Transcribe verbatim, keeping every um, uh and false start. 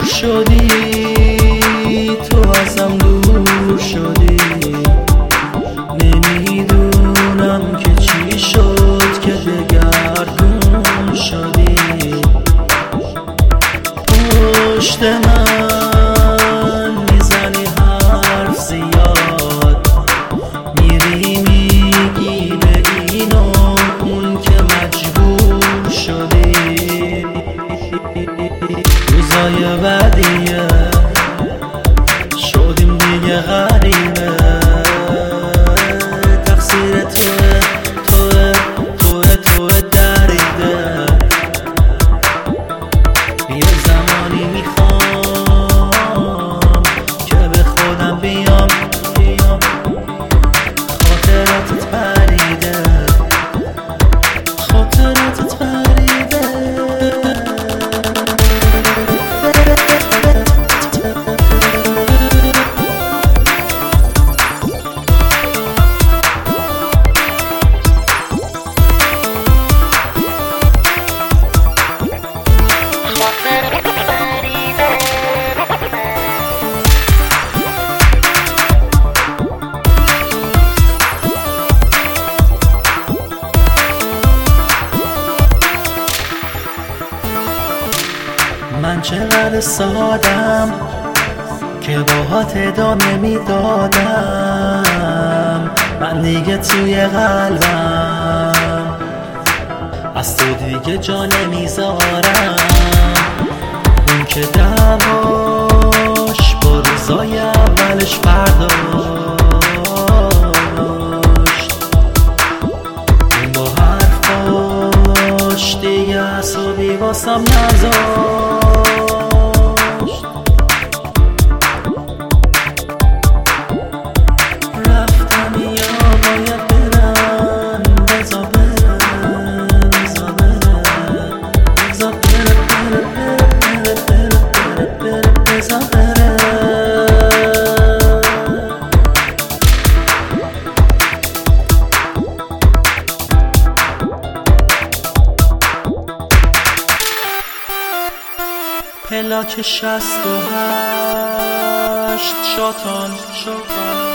شدی، تو ازم دور شدی. نمیدونم که چی شد که دگرگون شدی. پشت من میزنی حرف زیاد، میری میگی به این و اون که مجبور شدی. روزای بعدیه شدیم دیگه غریبه، تقصیر توه توه توه توه دریده. یه زمانی میخوام که به خودم بیام بیام خاطراتت پریده، خاطراتت پریده. من چقدر سادم که باهات ادامه میدادم. من دیگه توی قلبم از تو دیگه جا نمیذارم. اون که دعواش با روزای اولش برداشت، اون با حرفاش دیگه عصبی واسم نذاشت. رفتم یا باید برم، بذار بره بذار بره بذار بره بره بره بره بره بره بذار بره. پلاک شست و هشت شاتان شاتان